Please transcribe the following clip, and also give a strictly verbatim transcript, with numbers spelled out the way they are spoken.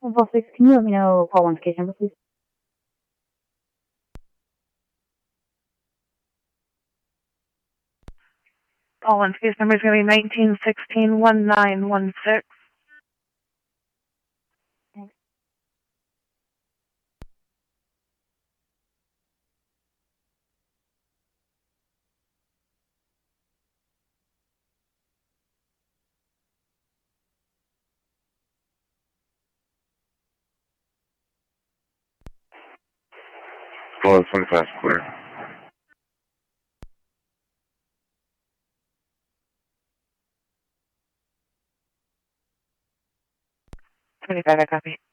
Well, six, can you let me know call one's case number, please? Call one's case number is going to be nineteen sixteen one nine one six. Thanks. Call twenty-five square. twenty-five, I copy.